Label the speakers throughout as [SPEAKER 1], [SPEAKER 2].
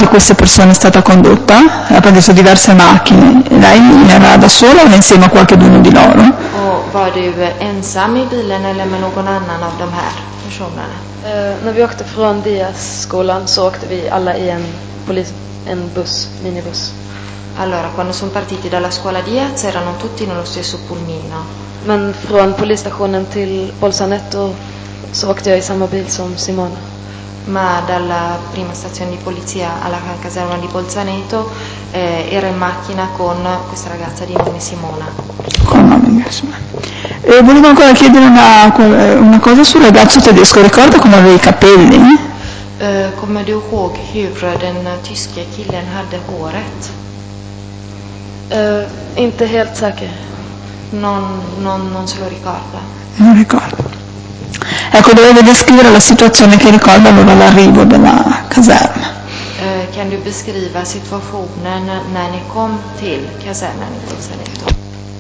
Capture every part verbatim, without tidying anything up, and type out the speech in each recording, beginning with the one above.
[SPEAKER 1] queste persone è stata condotta? Ha preso diverse macchine. Lei era da sola o insieme a qualcuno di loro?
[SPEAKER 2] Och var du ensam i bilen eller med någon annan av de här personerna?
[SPEAKER 3] Uh, när vi åkte från Dias-skolan så åkte vi alla i en, polis, en buss, minibuss.
[SPEAKER 2] Allora, quando sono partiti dalla scuola Diaz erano tutti nello stesso pulmino.
[SPEAKER 3] Men från polisstationen till Bolzaneto så åkte jag i samma bil som Simona.
[SPEAKER 2] Ma dalla prima stazione di polizia alla caserma di Bolzaneto eh, era in macchina con questa ragazza di nome Simona.
[SPEAKER 1] Con nome Simona. E volevo ancora chiedere una, una cosa sul ragazzo tedesco. Ricorda come aveva i capelli?
[SPEAKER 2] Eh, kommer du ihåg hur den tyske killen hade håret?
[SPEAKER 3] Uh, inte helt säker.
[SPEAKER 2] Non, non, non se lo ricorda.
[SPEAKER 1] Non ricordo. Ecco, dovete descrivere la situazione che ricorda allora l'arrivo della caserma.
[SPEAKER 2] Eh, kan du beskriva situationen när ni kom till kasernen i Bolzaneto?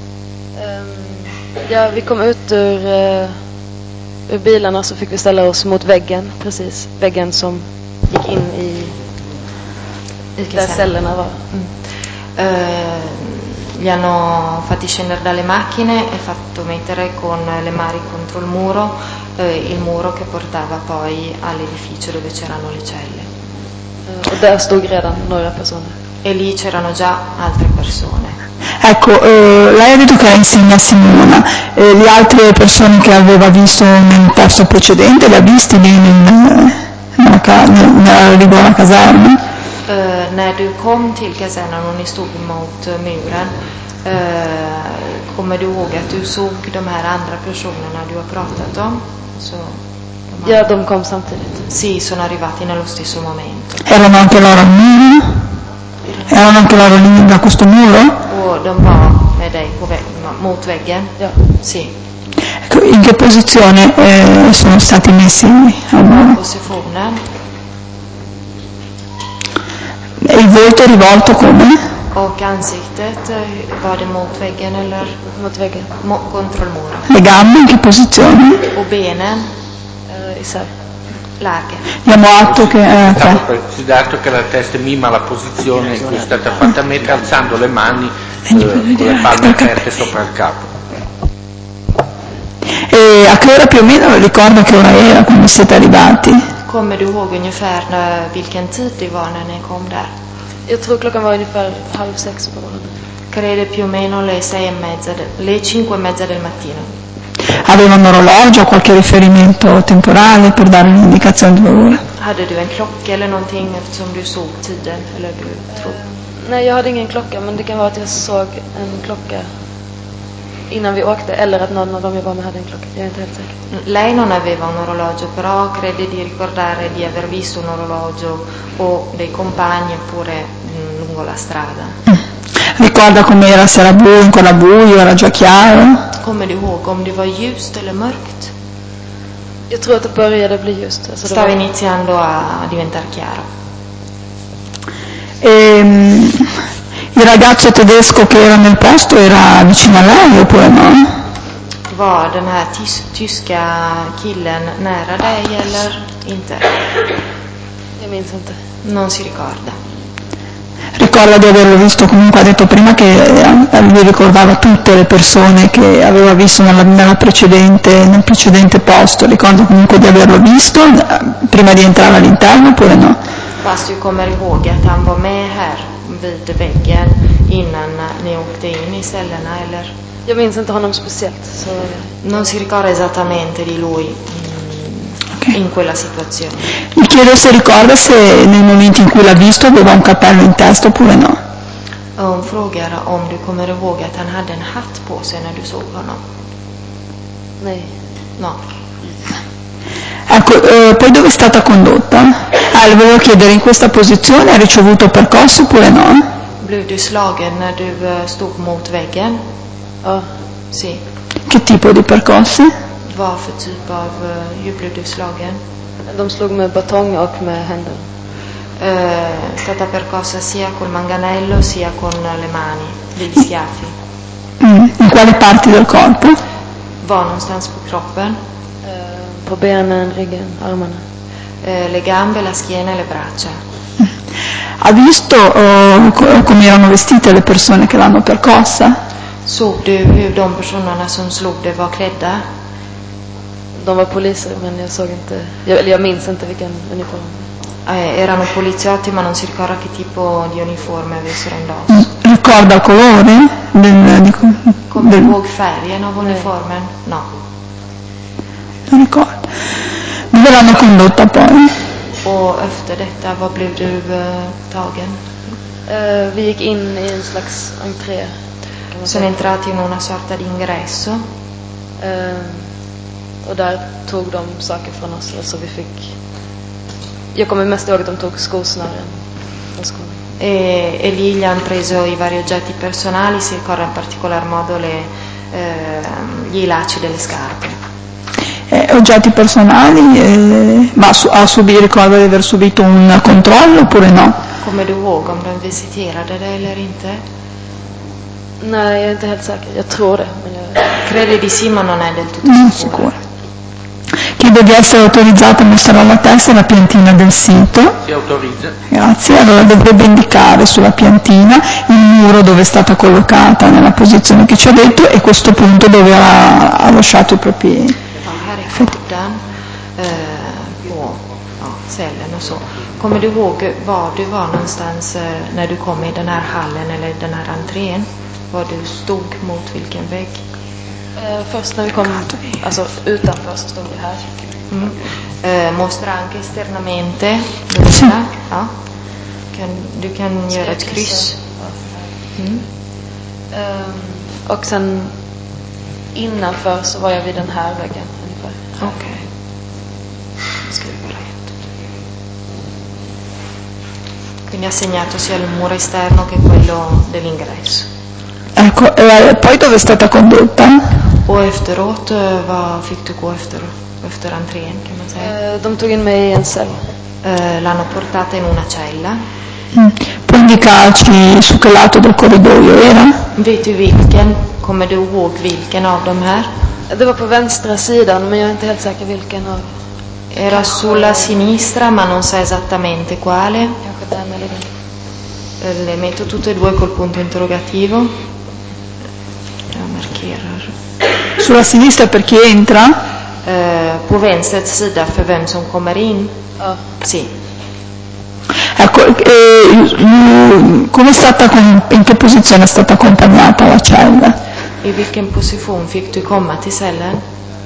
[SPEAKER 3] Um, ja, vi kom ut ur, uh, ur bilarna så fick vi ställa oss mot väggen, precis. Väggen som gick in i,
[SPEAKER 2] I
[SPEAKER 3] där cellerna var.
[SPEAKER 2] Mm. Eh, li hanno fatti scendere dalle macchine e fatto mettere con le mani contro il muro, eh, il muro che portava poi all'edificio dove c'erano le celle.
[SPEAKER 3] Uh, och där stod redan några personer.
[SPEAKER 2] E lì c'erano già altre persone.
[SPEAKER 1] Ecco, eh, lei ha detto che era insieme a Simona, eh, le altre persone che aveva visto nel posto precedente, le ha viste lì nel, nell'arrivo alla caserma?
[SPEAKER 2] Uh, när du kom till kasernen och ni stod mot uh, muren, uh, kommer du ihåg att du såg de här andra personerna du har pratat om? Så, de
[SPEAKER 3] ja, de kom samtidigt.
[SPEAKER 2] Sì, sono arrivati nello stesso momento.
[SPEAKER 1] Erano anche loro al muro? Erano anche loro lì da questo muro?
[SPEAKER 2] Och de var med dig på väg, mot väggen?
[SPEAKER 3] Ja.
[SPEAKER 2] Sì.
[SPEAKER 1] In che posizione eh, sono stati messi al muro?
[SPEAKER 2] Positionen.
[SPEAKER 1] E il volto rivolto come?
[SPEAKER 2] Och ansiktet, var det mot väggen eller?
[SPEAKER 3] Mot väggen.
[SPEAKER 2] Mo- contro il muro.
[SPEAKER 1] Le gambe in che posizione?
[SPEAKER 2] Och benen?
[SPEAKER 3] Uh, isär.
[SPEAKER 2] Larghe.
[SPEAKER 1] Diamo atto che... Eh,
[SPEAKER 4] Abbiamo precisato che la testa mima la posizione in cui è stata fatta mettere alzando le mani eh, con le palme aperte sopra il capo.
[SPEAKER 1] E a che ora più o meno ricorda che ora era quando siete arrivati?
[SPEAKER 2] Kommer du ihåg ungefär när, vilken tid det var när ni kom där?
[SPEAKER 3] Jag tror klockan var ungefär halv sex på morgonen.
[SPEAKER 2] Credo più o meno le sei e mezza, de, le cinque e mezza del mattino.
[SPEAKER 1] Aveva un orologio, qualche riferimento temporale per dare un'indicazione di ora?
[SPEAKER 2] Hade du en klocka eller någonting eftersom du såg tiden? Eller du tror?
[SPEAKER 3] Uh, nej, jag hade ingen klocka, men det kan vara att jag såg en klocka innan vi åkte, eller att någon av dem jag var med hade en klocka. Jag är inte helt säker.
[SPEAKER 2] Lei non aveva un orologio, però crede di ricordare di aver visto un orologio o dei compagni oppure mh, lungo la strada.
[SPEAKER 1] Mm. Ricorda com'era, se era buio, ancora buio, era già chiaro?
[SPEAKER 2] Kommer du ihåg om det var ljust eller mörkt?
[SPEAKER 3] Jag tror att det började bli ljust. Alltså
[SPEAKER 2] Stava
[SPEAKER 3] var...
[SPEAKER 2] iniziando a diventare chiaro.
[SPEAKER 1] Ehm... Il ragazzo tedesco che era nel posto era vicino a lei oppure no?
[SPEAKER 2] Var den här tis- tyska killen nära dig eller inte?
[SPEAKER 3] Jag minns inte.
[SPEAKER 2] Non si ricorda.
[SPEAKER 1] Ricorda di averlo visto, comunque ha detto prima che eh, lui ricordava tutte le persone che aveva visto nella, nella precedente, nel precedente posto. Ricorda comunque di averlo visto eh, prima di entrare all'interno oppure no?
[SPEAKER 2] Fast du kommer ihåg att han var med här vid väggen innan ni åkte in i cellerna eller?
[SPEAKER 3] Jag minns inte honom speciellt. Så...
[SPEAKER 2] Non si ricorda esattamente di lui mm, okay. In quella situazione.
[SPEAKER 1] Mi chiedo se ricorda se nel momento in cui l'ha visto aveva un cappello in testa oppure no.
[SPEAKER 2] Hon frågar om du kommer ihåg att han hade en hatt på sig när du såg honom.
[SPEAKER 3] Nej.
[SPEAKER 2] No.
[SPEAKER 1] Ecco, eh, poi dove è stata condotta? Ah, le volevo chiedere, in questa posizione ha ricevuto percosse oppure no?
[SPEAKER 2] Blev du slagen när du stod mot väggen?
[SPEAKER 3] Ja.
[SPEAKER 2] Sì.
[SPEAKER 1] Che tipo di percosse?
[SPEAKER 2] Vad för typ av, hur blev du slagen?
[SPEAKER 3] De slog med batong och med händerna.
[SPEAKER 2] Eh, è stata percossa sia col manganello sia con le mani, degli schiaffi.
[SPEAKER 1] Mm, in quale parti del corpo?
[SPEAKER 2] Var någonstans på kroppen?
[SPEAKER 3] Eh, på benen, ryggen, armarna.
[SPEAKER 2] Eh, le gambe, la schiena e le braccia.
[SPEAKER 1] Ha visto uh, co- come erano vestite le persone che l'hanno percossa?
[SPEAKER 2] Såg du hur de personerna som slog dig var klädda?
[SPEAKER 3] De var poliser, men jag såg inte, jag, eller jag minns inte vilken uniform.
[SPEAKER 2] Eh, erano poliziotti, ma non si ricorda che tipo di uniforme avessero indosso.
[SPEAKER 1] Mm. Ricorda il colore? Del, di,
[SPEAKER 2] Come
[SPEAKER 1] del...
[SPEAKER 2] ihåg färgen av uniformen? No.
[SPEAKER 1] Non ricordo. Dove l'hanno condotta poi?
[SPEAKER 2] Och efter detta, vad blev du uh, tagen?
[SPEAKER 3] Uh, vi gick in i en slags entré.
[SPEAKER 2] Sono entrati in una sorta di ingresso.
[SPEAKER 3] Uh, och där tog de saker från oss, alltså vi fick, jag kommer mest ihåg att de tog skosnören från skorna.
[SPEAKER 2] E, e lì gli hanno preso i vari oggetti personali, si ricorda in particolar modo le, eh, gli lacci delle scarpe.
[SPEAKER 1] Eh, oggetti personali, eh, ma su, ha subito, ricorda di aver subito un controllo oppure no?
[SPEAKER 2] Kommer du ihåg om de visiterade dig eller inte?
[SPEAKER 3] Nej, jag är inte helt säker. Jag tror det. Men jag...
[SPEAKER 2] Crede di sì, ma non è del tutto
[SPEAKER 1] Non
[SPEAKER 2] sicuro.
[SPEAKER 1] sicuro. Chiedo di essere autorizzata a mostrare alla testa la piantina del sito.
[SPEAKER 4] Si autorizza.
[SPEAKER 1] Grazie. Allora dovrebbe indicare sulla piantina il muro dove è stata collocata nella posizione che ci ha detto e questo punto dove ha, ha lasciato i propri...
[SPEAKER 2] Här är kartan eh, på ja, cellen och så. Kommer du ihåg var du var någonstans eh, när du kom i den här hallen eller den här entrén? Var du stod mot vilken vägg?
[SPEAKER 3] Eh, först när vi kom alltså, utanför så stod vi här.
[SPEAKER 2] Mm. Eh, mostra anche esternamente. Dove ja. Kan, du kan göra ett kryss. Mm.
[SPEAKER 3] Um, och sen innanför så var jag vid den här väggen ungefär.
[SPEAKER 2] Okej. Okay. Scrivo rätt. Quindi ha segnato sia il muro esterno che quello dell'ingresso.
[SPEAKER 1] Ecco, e poi dove è stata condotta?
[SPEAKER 2] Och efteråt, vad fick du gå efter, efter entrén kan man säga?
[SPEAKER 3] Eh, de tog in mig i en cell.
[SPEAKER 2] Eh, l'hanno portata in una cella.
[SPEAKER 1] Mm. Può indicarci su che lato del corridoio era?
[SPEAKER 2] Vet du vilken? Kommer du ihåg vilken av de här?
[SPEAKER 3] Det var på vänstra sidan, men jag är inte helt säker vilken av.
[SPEAKER 2] Era sulla sinistra, ma non sa esattamente quale.
[SPEAKER 3] Kanske den eller den.
[SPEAKER 2] Le metto tutte e due col punto interrogativo. Jag markerar.
[SPEAKER 1] Sulla sinistra per chi entra?
[SPEAKER 2] Eh, på vänster sida för vem som kommer in.
[SPEAKER 3] Ja.
[SPEAKER 2] Sì.
[SPEAKER 1] Ecco, eh, come è stata, in che posizione è stata accompagnata la cella?
[SPEAKER 2] I vilken position fick du komma till cellen?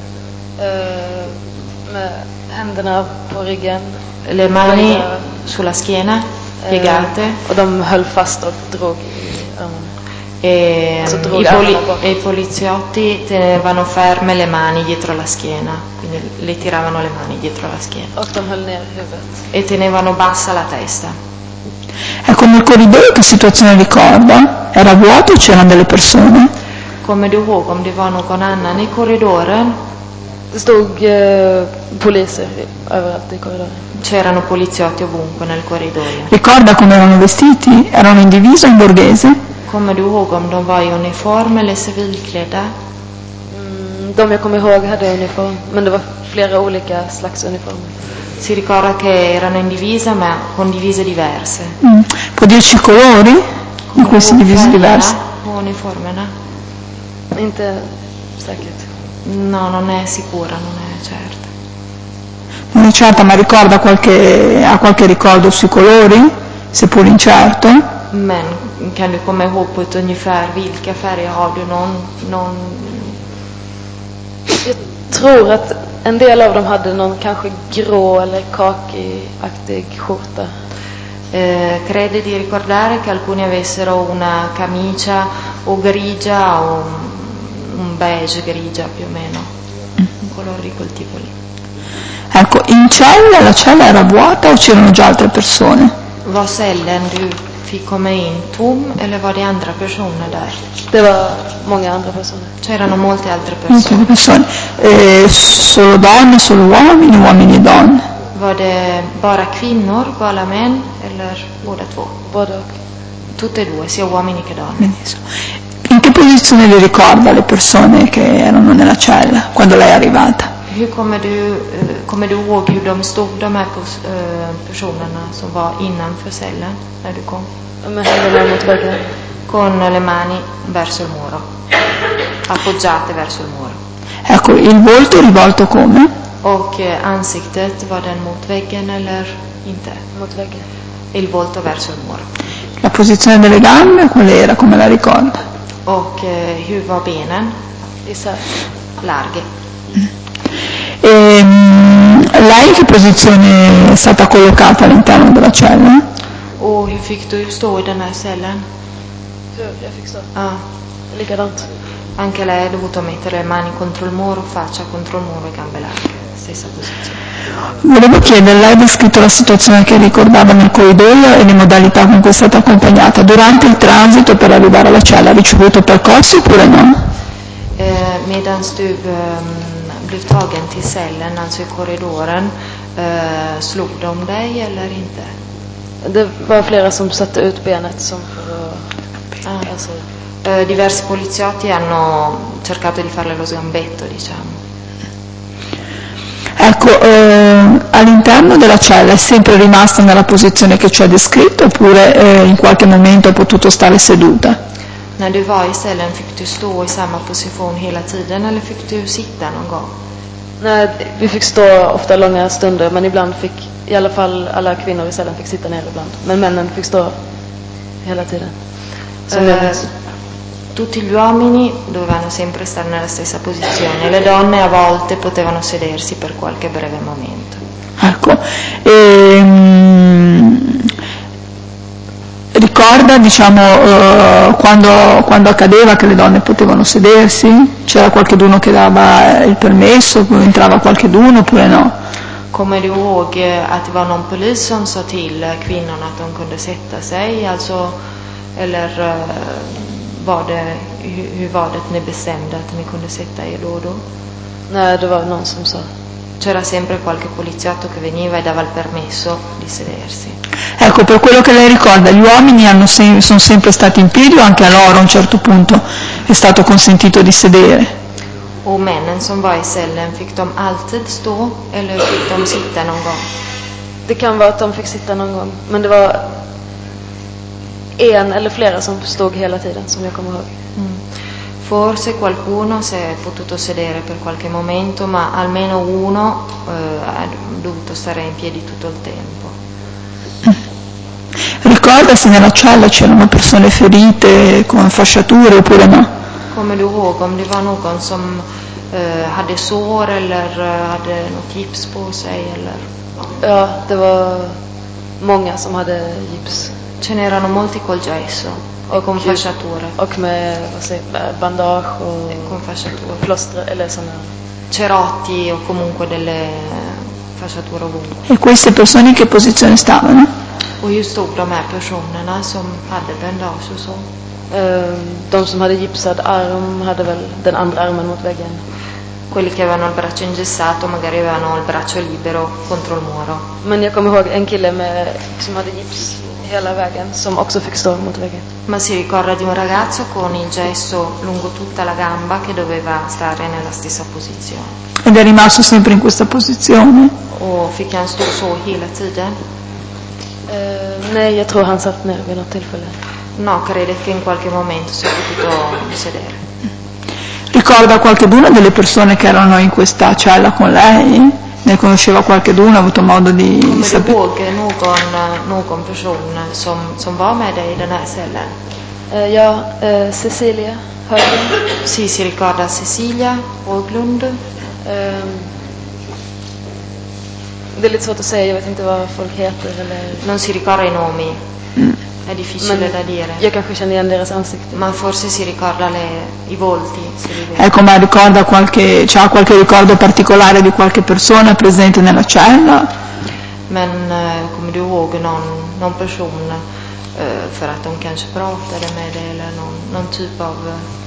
[SPEAKER 3] Eh, med händerna på ryggen.
[SPEAKER 2] Le mani sulla schiena, piegate.
[SPEAKER 3] Eh, och de höll fast och drog i armarna.
[SPEAKER 2] E,
[SPEAKER 3] Alltså,
[SPEAKER 2] i, poli- e i poliziotti tenevano ferme le mani dietro la schiena, quindi le tiravano le mani dietro la schiena.
[SPEAKER 3] Och de höll ner huvudet.
[SPEAKER 2] E tenevano bassa la testa.
[SPEAKER 1] Ecco, nel corridoio che situazione ricorda? Era vuoto o c'erano delle persone?
[SPEAKER 2] Kommer du ihåg om det var någon annan i korridoren?
[SPEAKER 3] Det stod eh, poliser överallt i korridoren.
[SPEAKER 2] C'erano poliziotti ovunque nel corridoio.
[SPEAKER 1] Ricorda come erano vestiti? Erano in divisa o in borghese?
[SPEAKER 2] Kommer du ihåg om de var i uniform eller civilklädda?
[SPEAKER 3] Mm, de jag kommer ihåg hade uniform, men det var flera olika slags uniformer.
[SPEAKER 2] Si ricorda che erano in divisa ma con divise diverse.
[SPEAKER 1] Mm. Può dirci i colori di queste divise diverse?
[SPEAKER 2] O uniformerna?
[SPEAKER 3] Inte säkert.
[SPEAKER 2] No, non è sicura, non è certa.
[SPEAKER 1] Non è certa, ma ricorda qualche, ha qualche ricordo sui colori, seppur incerto?
[SPEAKER 2] Men kan du komma ihåg på ett ungefär vilka färger har du någon, någon...
[SPEAKER 3] Jag tror att en del av dem hade någon kanske grå eller kakiaktig skjorta.
[SPEAKER 2] Eh, crede di ricordare che alcuni avessero una camicia o grigia o un beige grigia più o meno, un colore di quel tipo lì.
[SPEAKER 1] Ecco, in cella, la cella era vuota o c'erano già altre persone?
[SPEAKER 2] Var cellen du fick komma in tom eller var det andra personer där?
[SPEAKER 3] Det var många andra personer.
[SPEAKER 2] C'erano molte altre
[SPEAKER 1] Molte
[SPEAKER 2] persone.
[SPEAKER 1] persone. Eh, solo donne, solo uomini, uomini e donne?
[SPEAKER 2] Var det bara kvinnor, bara män eller båda två?
[SPEAKER 3] Både och.
[SPEAKER 2] Tutte e due, sia uomini che donne.
[SPEAKER 1] Benissimo. In che posizione le ricorda le persone che erano nella cella quando lei è arrivata?
[SPEAKER 2] hur kommer du, eh, kommer du ihåg hur de stod, de här pos, eh, personerna som var innanför cellen när du kom?
[SPEAKER 3] Med händerna mot väggen.
[SPEAKER 2] Con le mani verso il muro, appoggiate verso il muro.
[SPEAKER 1] Ecco, il volto rivolto come?
[SPEAKER 2] Och eh, ansiktet, var den mot väggen eller inte?
[SPEAKER 3] Mot väggen.
[SPEAKER 2] Il volto verso il muro.
[SPEAKER 1] La posizione delle gambe, qual era, come la ricorda?
[SPEAKER 2] Och eh, hur var benen?
[SPEAKER 3] Isär.
[SPEAKER 2] Larghe.
[SPEAKER 1] E, mm, lei in che posizione è stata collocata all'interno della cella?
[SPEAKER 2] Och hur fick du stå i den här cellen?
[SPEAKER 3] Hur jag fick stå.
[SPEAKER 2] Ah,
[SPEAKER 3] Likadant.
[SPEAKER 2] anche lei ha dovuto mettere le mani contro il muro, faccia contro il muro e gambe larghe, stessa posizione.
[SPEAKER 1] Volevo chiedere, lei ha descritto la situazione che ricordava nel corridoio e le modalità con cui è stata accompagnata. Durante il transito per arrivare alla cella ha ricevuto percorsi oppure no?
[SPEAKER 2] Eh, medan du eh, blev tagen till cellen, alltså i korridoren, eh, slog de dig eller inte?
[SPEAKER 3] Det var flera som satte ut benet som för att...
[SPEAKER 2] Ah.
[SPEAKER 3] Alltså,
[SPEAKER 2] Eh, diversi poliziotti hanno cercato di farle lo sgambetto, diciamo.
[SPEAKER 1] Ecco, eh, all'interno della cella è sempre rimasta nella posizione che ci ha descritto oppure eh, in qualche momento ha potuto stare seduta?
[SPEAKER 2] När du var i cellen, fick du stå i samma position hela tiden eller fick du sitta någon gång?
[SPEAKER 3] nej, vi fick stå ofta långa stunder, men ibland fick, i alla fall alla kvinnor i cellen fick sitta ner ibland. Men männen fick stå hela tiden. Som jag
[SPEAKER 2] Eh,
[SPEAKER 3] minns.
[SPEAKER 2] tutti gli uomini dovevano sempre stare nella stessa posizione, le donne a volte potevano sedersi per qualche breve momento.
[SPEAKER 1] Ecco, ehm, ricorda diciamo eh, quando, quando accadeva che le donne potevano sedersi? C'era qualcheduno che dava il permesso, poi entrava qualcheduno oppure no?
[SPEAKER 2] Kommer du ihåg att det var någon polis som sa till kvinnorna att de kunde sätta sig, alltså, eller var det, hur, hur var det att ni bestämde att ni kunde sätta er då och då?
[SPEAKER 3] Nej, det var någon som sa.
[SPEAKER 2] C'era sempre qualche poliziotto che veniva e dava il permesso di sedersi.
[SPEAKER 1] Ecco, per quello che lei ricorda, gli uomini hanno sem- sono sempre stati in piedi o anche a loro a un certo punto è stato consentito di sedere?
[SPEAKER 2] Och männen som var i cellen, fick de alltid stå eller fick de sitta någon gång?
[SPEAKER 3] Det kan vara att de fick sitta någon gång, men det var en eller flera som stod hela tiden, som jag kommer ihåg.
[SPEAKER 2] Mm. Forse qualcuno si è potuto sedere per qualche momento, ma almeno uno eh, ha dovuto stare in piedi tutto il tempo.
[SPEAKER 1] Ricorda se nella cella c'erano persone ferite con fasciature oppure no?
[SPEAKER 2] Kommer du ihåg om det var någon som eh, hade sår eller hade något gips på sig eller?
[SPEAKER 3] Ja, det var många som hade gips.
[SPEAKER 2] Ce n'erano molti col gesso e con fasciature.
[SPEAKER 3] Och med vad säger, bandage och
[SPEAKER 2] Con fasciature.
[SPEAKER 3] plåster eller såna.
[SPEAKER 2] Cerotti o comunque delle fasciature ovunque.
[SPEAKER 1] E queste persone in che posizione stavano?
[SPEAKER 2] Och hur stod de här personerna som hade bandage och så?
[SPEAKER 3] Eh, de som hade gipsad arm hade väl den andra armen mot väggen.
[SPEAKER 2] Quelli che avevano il braccio ingessato magari avevano il braccio libero contro il muro.
[SPEAKER 3] Men jag kommer ihåg en kille med, som hade gips hela vägen som också fick stå mot väggen.
[SPEAKER 2] Ma si ricorda di un ragazzo con il gesso lungo tutta la gamba che doveva stare nella stessa posizione.
[SPEAKER 1] Ed è rimasto sempre in questa posizione?
[SPEAKER 2] Och fick han stå så hela tiden?
[SPEAKER 3] Eh, nej, jag tror han satt ner vid något tillfälle.
[SPEAKER 2] No, crede che in qualche momento si è potuto sedere.
[SPEAKER 1] Ricorda qualcheduna delle persone che erano in questa cella con lei? Ne conosceva qualcheduno? Ha avuto modo di
[SPEAKER 2] Kommer du
[SPEAKER 1] sapere?
[SPEAKER 2] ihåg någon, någon person som, som var med dig i den här cellen?
[SPEAKER 3] Eh, ja, eh, Cecilia Höglund.
[SPEAKER 2] Sì, si ricorda Cecilia Höglund.
[SPEAKER 3] Eh, det är lite svårt att säga, jag vet inte vad folk heter eller...
[SPEAKER 2] Non si ricorda i nomi,
[SPEAKER 1] Mm.
[SPEAKER 2] è difficile
[SPEAKER 3] Men
[SPEAKER 2] da dire.
[SPEAKER 3] jag kanske känner igen deras ansikten.
[SPEAKER 2] Ma forse si ricorda le, i volti, si rivede.
[SPEAKER 1] Ecco, ma ricorda qualche, c'ha qualche ricordo particolare di qualche persona presente nella cella?
[SPEAKER 2] Men eh, kommer du ihåg någon, någon person eh, för att de kanske pratade med dig eller någon, någon typ av...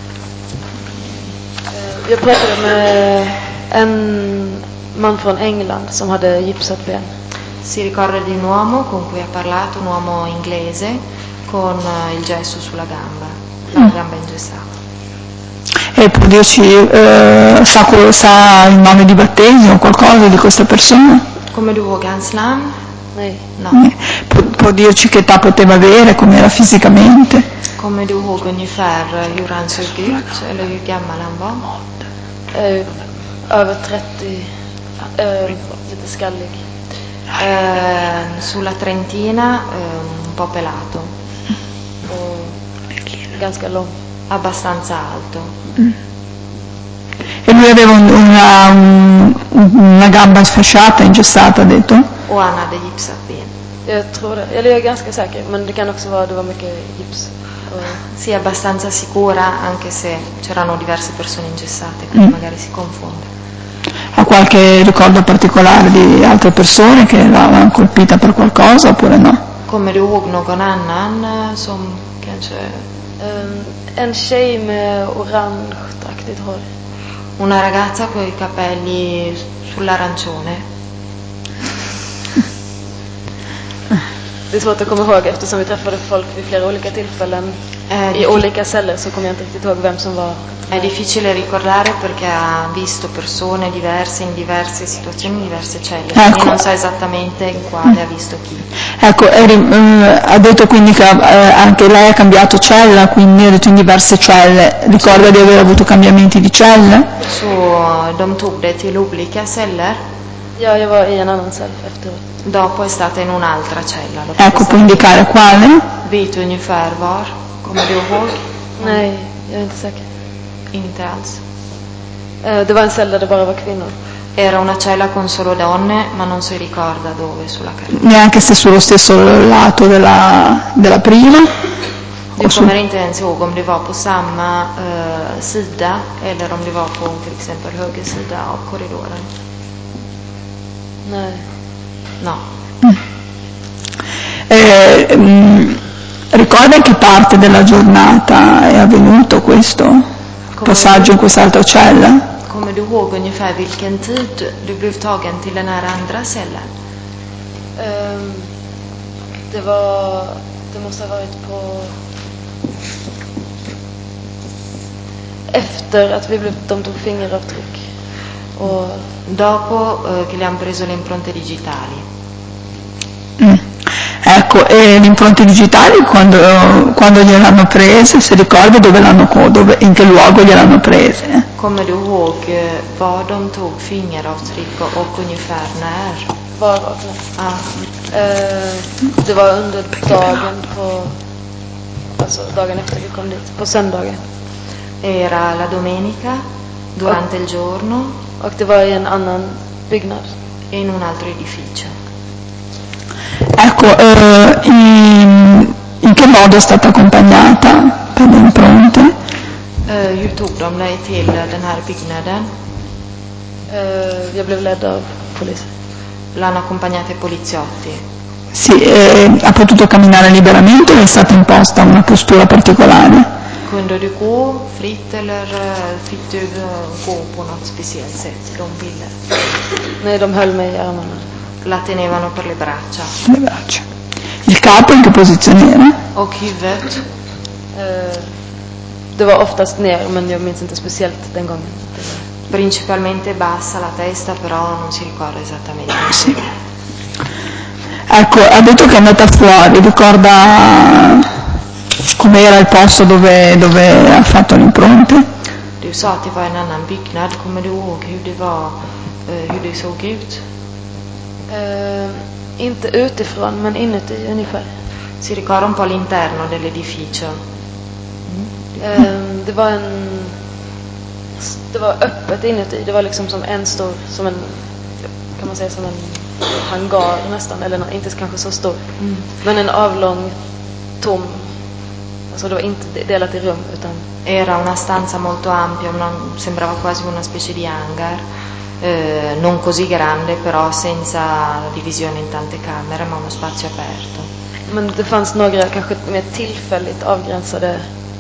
[SPEAKER 3] Eh, jag pratade med en man från England som hade gipsat ben.
[SPEAKER 2] Si ricorda di un uomo con cui ha parlato, un uomo inglese con eh, il gesso sulla gamba, la
[SPEAKER 1] Mm.
[SPEAKER 2] gamba ingessata.
[SPEAKER 1] E può dirci, eh, sa, sa il nome di battesimo o qualcosa di questa persona?
[SPEAKER 2] Kommer du ihåg hans namn?
[SPEAKER 3] Nej.
[SPEAKER 2] No.
[SPEAKER 1] Può, può dirci che età poteva avere, com'era fisicamente?
[SPEAKER 2] Kommer du ihåg ungefär hur han såg ut eller hur gammal han var?
[SPEAKER 3] Eh, över trettio, eh, lite skallig.
[SPEAKER 2] Eh, sulla trentina, eh, un po' pelato,
[SPEAKER 3] Och ganska lång.
[SPEAKER 2] abbastanza alto.
[SPEAKER 1] Mm. E lui aveva un, una, un, una gamba sfasciata, ingessata, ha detto?
[SPEAKER 2] Och han hade gipsat ben.
[SPEAKER 3] Jag tror det. Eller jag är ganska säker. Men det kan också vara det var mycket gips. Och
[SPEAKER 2] Sì, abbastanza sicura, anche se c'erano diverse persone ingessate, quindi
[SPEAKER 1] Mm.
[SPEAKER 2] magari si confonde.
[SPEAKER 1] Ha qualche ricordo particolare di altre persone che l'avevano colpita per qualcosa oppure no?
[SPEAKER 2] Kommer du ihåg någon annan eh, som kanske...
[SPEAKER 3] ehm, en tjej med orangeaktigt hår.
[SPEAKER 2] Una ragazza con i capelli sull'arancione.
[SPEAKER 3] Det är svårt att komma ihåg eftersom vi träffade folk vid flera olika tillfällen
[SPEAKER 2] Eh,
[SPEAKER 3] i olika celler, så kommer jag inte riktigt ihåg vem som var.
[SPEAKER 2] È difficile ricordare perché ha visto persone diverse in diverse situazioni, in diverse celle,
[SPEAKER 1] Ecco.
[SPEAKER 2] quindi non sa esattamente in quale ha visto chi.
[SPEAKER 1] Ecco, eri, eh, ha detto quindi che eh, anche lei ha cambiato cella, quindi ha detto in diverse celle. Ricorda di aver avuto cambiamenti di celle?
[SPEAKER 2] Så de tog det till olika celler,
[SPEAKER 3] Ja, jag var i en annan cell efteråt.
[SPEAKER 2] dopo è stata in un'altra cella. Dopo
[SPEAKER 1] Ecco,
[SPEAKER 2] questa-
[SPEAKER 1] può indicare quale?
[SPEAKER 2] Vet du ungefär var? Kommer du ihåg?
[SPEAKER 3] Nej, jag är inte säker.
[SPEAKER 2] Inte alls.
[SPEAKER 3] Eh, det var en cell där det bara var kvinnor.
[SPEAKER 2] Era una cella con solo donne, ma non si ricorda dove, sulla carta.
[SPEAKER 1] Neanche se sullo stesso lato della, della prima?
[SPEAKER 2] Du
[SPEAKER 1] O su-
[SPEAKER 2] kommer inte ens ihåg om det var på samma eh, sida eller om det var på till exempel höger sida av korridoren.
[SPEAKER 3] Nej.
[SPEAKER 2] No.
[SPEAKER 1] Eh, mh, ricorda in che parte della giornata è avvenuto questo passaggio in quest'altra cella?
[SPEAKER 2] Kommer du ihåg ungefär vilken tid du blev tagen till den här andra cellen?
[SPEAKER 3] Ehm, det var, det måste ha varit på efter att vi blev, de tog fingeravtryck. Och
[SPEAKER 2] Dopo eh, che le hanno preso le impronte digitali.
[SPEAKER 1] Mm. Ecco, e le impronte digitali quando, quando gliel'hanno prese, si ricorda dove l'hanno, dove, in che luogo gliel'hanno prese?
[SPEAKER 2] Kommer du ihåg eh, var de tog fingeravtryck och, och ungefär när?
[SPEAKER 3] var och när.
[SPEAKER 2] Ah,
[SPEAKER 3] Eh, det var under dagen på, alltså dagen efter vi kom dit, på söndagen.
[SPEAKER 2] era la domenica, durante il giorno,
[SPEAKER 3] Och det var i en annan byggnad.
[SPEAKER 2] e in un altro edificio.
[SPEAKER 1] Ecco, eh, in, in che modo è stata accompagnata per le impronte?
[SPEAKER 2] Eh, hur tog de dig till den här byggnaden?
[SPEAKER 3] Eh, jag blev ledd av polisen.
[SPEAKER 2] L'hanno accompagnata i poliziotti.
[SPEAKER 1] Sì, eh, ha potuto camminare liberamente o è stata imposta una postura particolare?
[SPEAKER 2] Kunde du gå fritt eller eh, fick du eh, gå på något speciellt sätt? De ville.
[SPEAKER 3] Nej, de höll mig i armarna.
[SPEAKER 2] La tenevano per le braccia.
[SPEAKER 1] Le braccia. Il capo in che posizione era?
[SPEAKER 2] Och huvudet?
[SPEAKER 3] Eh, det var oftast ner, men jag minns inte speciellt den gången. Det var-
[SPEAKER 2] Principalmente bassa la testa, però non si ricorda esattamente.
[SPEAKER 1] Sì. Ecco, ha detto che è andata fuori, ricorda com'era il posto dove, dove ha fatto le impronte?
[SPEAKER 2] Du sa att det var en annan byggnad. Kommer du ihåg hur det var, eh, hur det såg ut?
[SPEAKER 3] Eh, inte utifrån, men inuti ungefär.
[SPEAKER 2] Si ricorda un po' l'interno dell'edificio.
[SPEAKER 3] Eh, det var en... Det var öppet inuti. Det var liksom som en stor, som en, kan man säga som en hangar nästan, eller nå- inte kanske så stor.
[SPEAKER 2] Mm.
[SPEAKER 3] Men en avlång, tom, alltså det var inte delat i rum, utan
[SPEAKER 2] Era una stanza molto ampia, una- sembrava quasi una specie di hangar, eh, non così grande, però senza divisione in tante camere, ma uno spazio aperto.
[SPEAKER 3] men det fanns några kanske mer tillfälligt avgränsade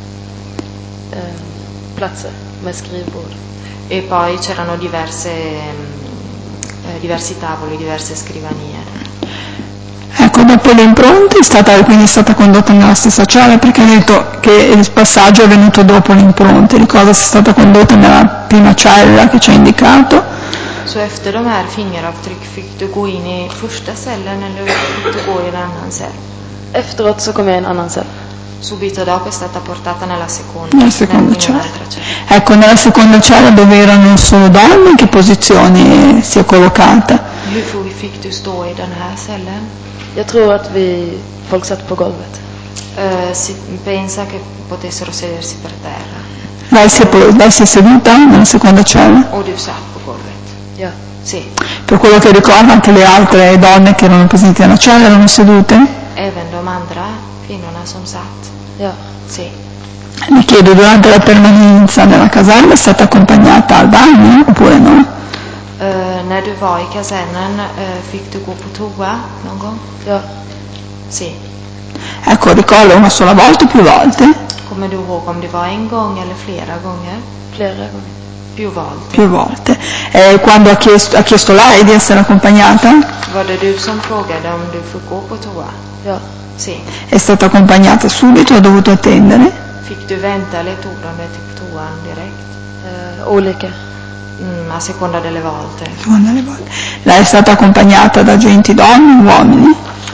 [SPEAKER 3] eh, platser med skrivbord.
[SPEAKER 2] E poi c'erano diverse, mm, eh, diversi tavoli, diverse scrivanie.
[SPEAKER 1] Ecco, dopo le impronte è stata, quindi è stata condotta nella stessa cella, perché ha detto che il passaggio è venuto dopo le impronte. Ricorda se è stata condotta nella prima cella che ci ha indicato.
[SPEAKER 2] Så efter de här fingeravtryck fick du gå in i första cellen eller fick du gå i en annan cell?
[SPEAKER 3] Efteråt så kom jag i en annan cell.
[SPEAKER 2] Subito dopo è stata portata nella seconda,
[SPEAKER 1] Nella seconda
[SPEAKER 2] in
[SPEAKER 1] cella.
[SPEAKER 2] un'altra cella.
[SPEAKER 1] Ecco, nella seconda cella dove erano solo donne, in che posizione si è collocata?
[SPEAKER 2] Hur fick du stå i den här cellen?
[SPEAKER 3] Jag tror att vi, folk satt på golvet.
[SPEAKER 2] Eh, si pensa che potessero sedersi per terra.
[SPEAKER 1] Lei si, è, lei si è seduta nella seconda cella?
[SPEAKER 2] O du satt på golvet?
[SPEAKER 3] Ja.
[SPEAKER 2] Sì.
[SPEAKER 1] Per quello che ricordo anche le altre donne che erano presenti nella cella erano sedute?
[SPEAKER 2] Även de andra kvinnorna som satt?
[SPEAKER 3] Ja.
[SPEAKER 2] Sì.
[SPEAKER 1] Mi chiedo, durante la permanenza nella caserma è stata accompagnata al bagno oppure no?
[SPEAKER 2] Eh, när du var i kasernen, eh, fick du gå på toa någon gång?
[SPEAKER 3] Ja.
[SPEAKER 2] Sì.
[SPEAKER 1] Ecco, ricordo una sola volta o più volte?
[SPEAKER 2] Kommer du ihåg om det var en gång eller flera gånger?
[SPEAKER 3] Flera gånger.
[SPEAKER 2] Più volte.
[SPEAKER 1] Più volte. E quando ha chiesto, ha chiesto lei di essere accompagnata?
[SPEAKER 2] Var det du som frågade om du fick gå på toa?
[SPEAKER 3] Ja.
[SPEAKER 2] Sì.
[SPEAKER 1] È stata accompagnata subito o ha dovuto attendere?
[SPEAKER 2] Fick du vänta eller tog de dig till toan direkt?
[SPEAKER 3] Eh, olika.
[SPEAKER 2] Mm, a seconda delle volte.
[SPEAKER 1] Seconda le volte. Lei è stata accompagnata da agenti donne o uomini?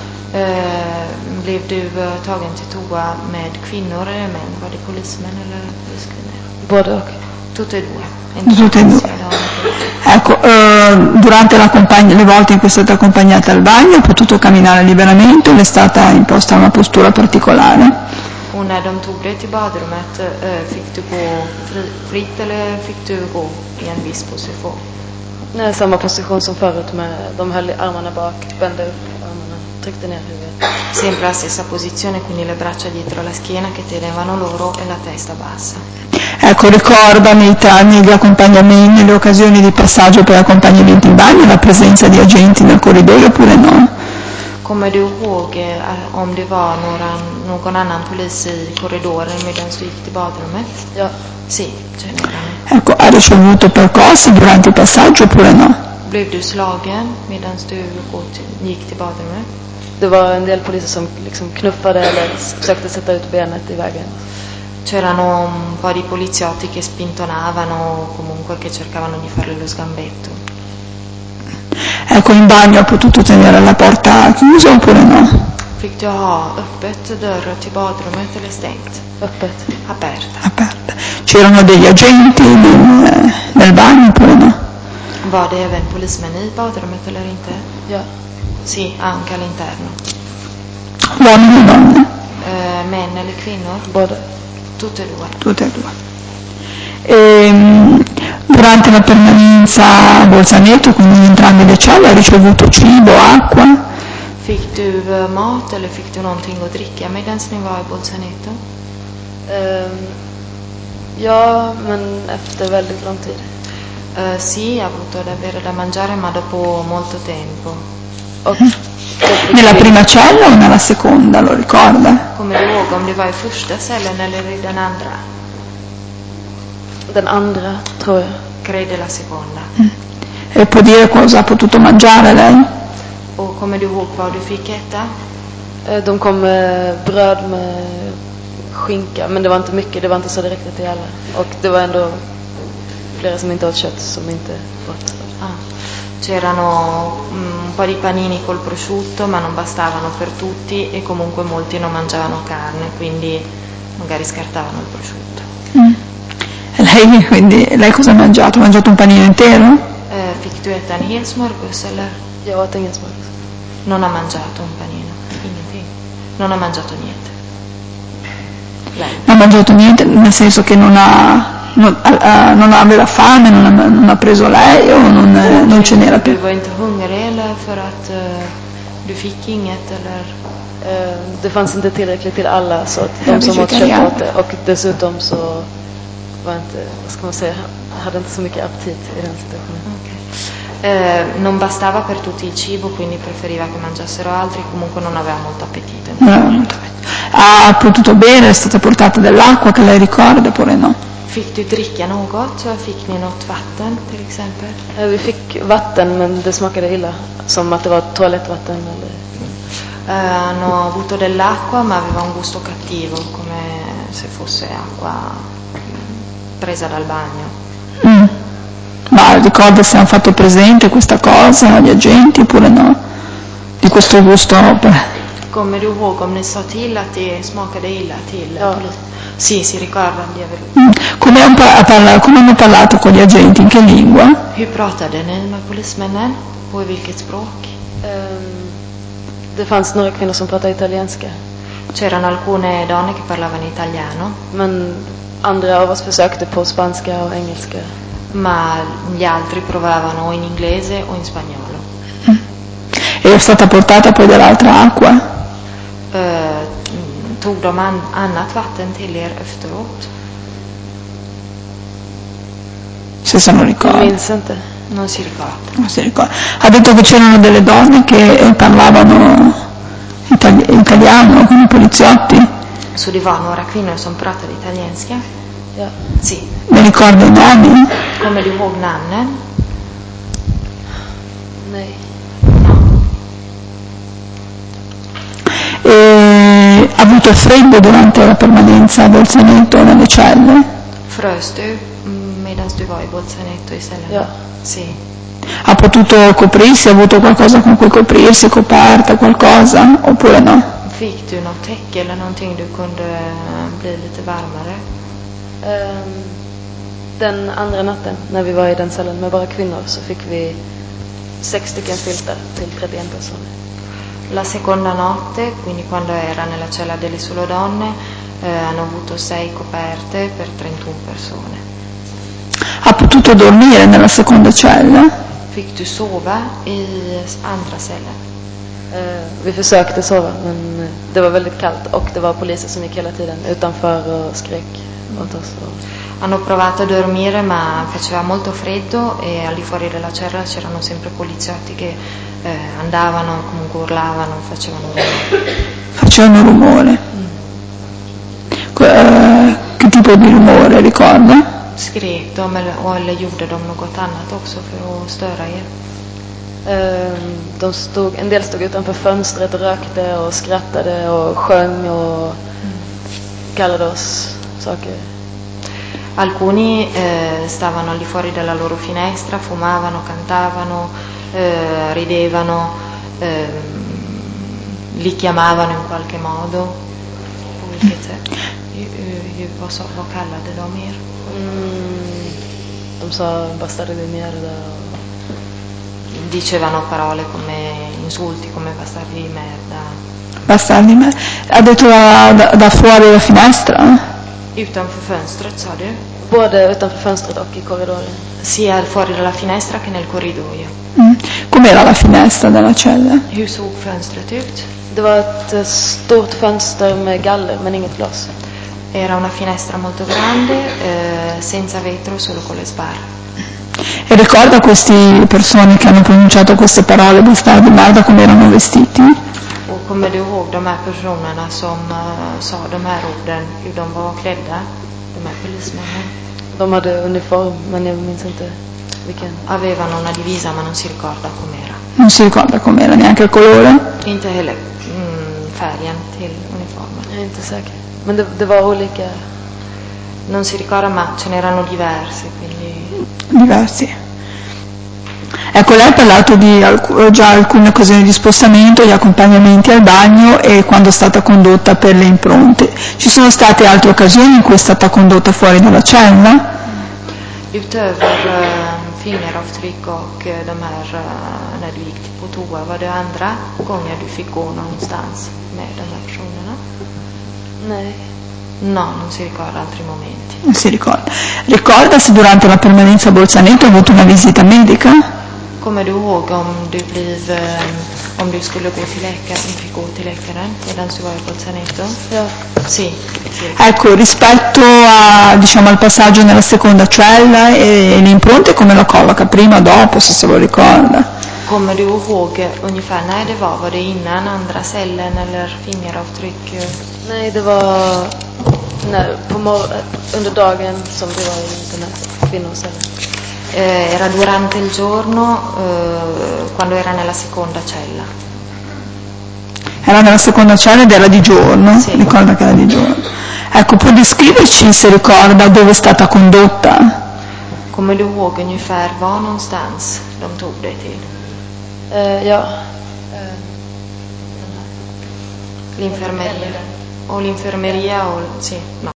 [SPEAKER 2] Eh, blev du eh, tagen till toa med kvinnor eller män? Var det polismän eller poliskvinnor?
[SPEAKER 3] Både och.
[SPEAKER 2] Tutte e due.
[SPEAKER 1] Tutte e due. Ecco, eh, durante le volte in cui è stata accompagnata al bagno ha potuto camminare liberamente o le è stata imposta una postura particolare?
[SPEAKER 2] Och när de tog dig till badrummet, eh, fick du gå fri, fritt eller fick du gå i en viss position?
[SPEAKER 3] Nej, samma position som förut, med de höll armarna bak, spände upp armarna, tryckte ner huvudet.
[SPEAKER 2] Sempre la stessa posizione, quindi le braccia dietro la schiena che tenevano loro e la testa bassa.
[SPEAKER 1] Ecco, ricorda nei anni di accompagnamento, nelle occasioni di passaggio per accompagnamento in bagno, la presenza di agenti nel corridoio oppure no?
[SPEAKER 2] Kommer du ihåg eh, om det var några, någon annan polis i korridoren medan du gick till badrummet?
[SPEAKER 3] Ja.
[SPEAKER 2] Sì, ce n'erano.
[SPEAKER 1] Ecco, ha ricevuto percossi durante il passaggio oppure no?
[SPEAKER 2] Blev du slagen medan du gick till badrummet?
[SPEAKER 3] Det var en del poliser som liksom knuffade eller försökte sätta ut benet i vägen.
[SPEAKER 2] C'erano un po' di poliziotti che spintonavano o comunque che cercavano di farle lo sgambetto.
[SPEAKER 1] Ecco, in bagno ha potuto tenere la porta chiusa oppure no?
[SPEAKER 2] Fick du ha öppet dörr till badrummet eller stängt?
[SPEAKER 3] Öppet.
[SPEAKER 2] Aperta.
[SPEAKER 1] Aperta. C'erano degli agenti nel, nel bagno oppure no?
[SPEAKER 2] Var det även polismän i badrummet eller inte?
[SPEAKER 3] Ja.
[SPEAKER 2] Sì, anche all'interno.
[SPEAKER 1] Uomini o donne?
[SPEAKER 2] Eh, män eller kvinnor?
[SPEAKER 3] Både.
[SPEAKER 2] Tutte e due.
[SPEAKER 1] Tutte e due. E, durante la permanenza a Bolzaneto, quindi in entrambe le celle, ha ricevuto cibo, acqua?
[SPEAKER 2] Fick du uh, mat eller fick du någonting att dricka medan ni var i Bolzaneto?
[SPEAKER 3] Um, ja, men efter väldigt lång tid.
[SPEAKER 2] Uh, sì, ha avuto da bere da mangiare, ma dopo molto tempo.
[SPEAKER 3] Och
[SPEAKER 1] nella prima cella o nella seconda, lo ricorda?
[SPEAKER 2] Kommer du ihåg om det var i första cellen eller i den andra?
[SPEAKER 3] Den andra, tror jag.
[SPEAKER 2] Crede la seconda.
[SPEAKER 1] Mm. E può dire cosa ha potuto mangiare lei?
[SPEAKER 2] Och kommer du ihåg vad du fick äta?
[SPEAKER 3] De kom med bröd med skinka, men det var inte mycket, det var inte så det räckte till alla. Och det var ändå flera som inte åt kött som inte åt.
[SPEAKER 2] Ah. C'erano un po' di panini col prosciutto, ma non bastavano per tutti e comunque molti non mangiavano carne, quindi magari scartavano il prosciutto.
[SPEAKER 1] Mm. Lei, quindi, lei cosa ha mangiato? Ha mangiato un panino intero?
[SPEAKER 2] Eh, fick du äta en hel smörgås eller?
[SPEAKER 3] Jag åt ingen smörgås.
[SPEAKER 2] Non ha mangiato un panino, ingenting. Non ha mangiato niente. Lei.
[SPEAKER 1] Non ha mangiato niente, nel senso che non ha... Non, uh, non aveva fame, non ha, non ha preso lei o non, eh, non ce n'era più?
[SPEAKER 2] Du var inte hungrig eller för att uh, du fick inget eller?
[SPEAKER 3] Uh, det fanns inte tillräckligt till alla, så att de som åt kött åt det, och dessutom så var inte, vad ska man säga, hade inte så mycket aptit i den situationen.
[SPEAKER 2] Okay. Eh, non bastava per tutti il cibo, quindi preferiva che mangiassero altri, comunque non aveva molto appetito.
[SPEAKER 1] Non aveva molto appetito. Ha potuto bere, è stata portata dell'acqua che lei ricorda oppure no?
[SPEAKER 2] Fick du dricka något? Så fick ni något vatten till exempel?
[SPEAKER 3] Vi fick vatten, men det smakade illa. Som att det var toalettvatten. Eller...
[SPEAKER 2] Eh, hanno avuto dell'acqua ma aveva un gusto cattivo, come se fosse acqua presa dal bagno.
[SPEAKER 1] Mm. Ma ricorda se hanno fatto presente questa cosa agli agenti oppure no? Di questo gusto?
[SPEAKER 2] Kommer du ihåg om ni sa till att det smakade illa till?
[SPEAKER 3] Ja.
[SPEAKER 2] Sì, si ricorda di aver...
[SPEAKER 1] Mm. Come, han pa- parla- come hanno parlato con gli agenti? In che lingua?
[SPEAKER 2] Hur pratade ni med polismännen? På vilket språk?
[SPEAKER 3] Ehm, det fanns några kvinnor som pratade italienska.
[SPEAKER 2] C'erano alcune donne che parlavano italiano,
[SPEAKER 3] Men andra av oss försökte på spanska och engelska.
[SPEAKER 2] ma gli altri provavano o in inglese o in spagnolo.
[SPEAKER 1] E è stata portata poi dell'altra acqua?
[SPEAKER 2] Eh, tog de an- annat vatten till er efteråt?
[SPEAKER 1] Se se non
[SPEAKER 3] Jag
[SPEAKER 1] ricorda.
[SPEAKER 3] minns inte.
[SPEAKER 2] Non si ricorda.
[SPEAKER 1] Non si ricorda. Ha detto che c'erano delle donne che eh, parlavano itali- italiano con i poliziotti.
[SPEAKER 2] Så det var några kvinnor som pratade italienska?
[SPEAKER 3] Ja.
[SPEAKER 2] Sì.
[SPEAKER 1] Mi ricordo i nomi?
[SPEAKER 2] Kommer du ihåg namnen?
[SPEAKER 3] Nej.
[SPEAKER 1] E ha avuto freddo durante la permanenza a Bolzaneto nelle celle?
[SPEAKER 2] Frös du medan du var i Bolzaneto i cellerna?
[SPEAKER 3] Ja.
[SPEAKER 2] Sì.
[SPEAKER 1] Ha potuto coprirsi? Ha avuto qualcosa con cui coprirsi, coperta, qualcosa? Oppure no?
[SPEAKER 2] Fick du något täcke eller någonting du kunde bli lite varmare?
[SPEAKER 3] Ehm, den andra natten när vi var i den cellen med bara kvinnor så fick vi sex stycken filtar till trettioen personer.
[SPEAKER 2] La seconda notte, quindi quando era nella cella delle sole donne, eh, hanno avuto sei coperte per trentuno persone.
[SPEAKER 1] Ha potuto dormire nella seconda cella?
[SPEAKER 2] Fick du sova i andra cellen?
[SPEAKER 3] Eh, vi försökte sova men eh, det var väldigt kallt och det var poliser som gick hela tiden utanför och skrek åt oss. Och...
[SPEAKER 2] Hanno provato a dormire ma faceva molto freddo e al di fuori della cella c'erano sempre poliziotti che eh, andavano, comunque urlavano, facevano rumore.
[SPEAKER 1] Facevano rumore. Que- eh, che tipo di rumore, ricorda?
[SPEAKER 2] Skrek de eller, eller gjorde de något annat också för att störa er?
[SPEAKER 3] Ehm, de stod, en del stod utanför fönstret och rökte och skrattade och sjöng och kallade oss saker.
[SPEAKER 2] Alcuni eh, stavano al di fuori della loro finestra, fumavano, cantavano, eh, ridevano, ehm, li chiamavano in qualche modo. På vilket sätt? Hur, hur, vad, sa, vad kallade de er?
[SPEAKER 3] Mm, de sa bastardi di merda. Och...
[SPEAKER 2] Dicevano parole come insulti, come bastardi di merda.
[SPEAKER 1] Bastardi, ma ha detto da, da, da fuori dalla finestra?
[SPEAKER 2] Utanför fönstret, sa du?
[SPEAKER 3] Både utanför fönstret och i korridoren.
[SPEAKER 2] Sia fuori dalla finestra che nel corridoio.
[SPEAKER 1] Mm. Com'era la finestra della cella?
[SPEAKER 2] Hur såg fönstret ut?
[SPEAKER 3] Det var ett eh, stort fönster med galler men inget glas.
[SPEAKER 2] Era una finestra molto grande, eh, senza vetro, solo con le sbarre.
[SPEAKER 1] E ricorda queste persone che hanno pronunciato queste parole bastardi merda come erano vestiti?
[SPEAKER 2] Och kommer du ihåg de här personerna som uh, sa de här orden, hur de var klädda, de här polismännen?
[SPEAKER 3] De hade uniform men jag minns inte vilken.
[SPEAKER 2] Avevano una divisa ma non si ricorda com'era.
[SPEAKER 1] Non si ricorda com'era, neanche il colore?
[SPEAKER 2] Inte heller mm, färgen till uniformen.
[SPEAKER 3] Jag är inte säker. Men det, det var olika.
[SPEAKER 2] Non si ricorda ma ce n'erano diverse, quindi...
[SPEAKER 1] Diversi. Ecco, lei ha parlato di alc- già alcune occasioni di spostamento, gli accompagnamenti al bagno e quando è stata condotta per le impronte. Ci sono state altre occasioni in cui è stata condotta fuori dalla cella?
[SPEAKER 2] Utöver uh, fingeravtryck och uh, de här, uh, när du gick på toa, var det andra gånger du fick gå någonstans med de här personerna?
[SPEAKER 3] Nej.
[SPEAKER 2] No, non si ricorda altri momenti.
[SPEAKER 1] Non si ricorda. Ricorda se durante la permanenza a Bolzaneto ha avuto una visita medica?
[SPEAKER 2] Kommer du ihåg om du, blev, eh, om du skulle gå till läkaren, om du fick gå till läkaren medan du var i Bolzaneto?
[SPEAKER 3] Ja.
[SPEAKER 2] Sì, sì.
[SPEAKER 1] Ecco, rispetto a, diciamo, al passaggio nella seconda cella e, e le impronte come lo colloca? Prima o dopo, se se lo ricorda?
[SPEAKER 2] Kommer du ihåg ungefär när det var? Var det innan andra cellen eller fingeravtryck?
[SPEAKER 3] Nej, det var när, på mor- under dagen som vi var i den här kvinnocellen.
[SPEAKER 2] Eh, era durante il giorno, eh, quando era nella seconda cella.
[SPEAKER 1] Era nella seconda cella ed era di giorno,
[SPEAKER 2] Sì.
[SPEAKER 1] ricorda che era di giorno. Ecco, può descriverci se ricorda dove è stata condotta?
[SPEAKER 2] Kommer du ihåg ungefär var någonstans de tog dig till?
[SPEAKER 3] Eh, ja. Eh,
[SPEAKER 2] L'infermeria? O l'infermeria o... sì, no.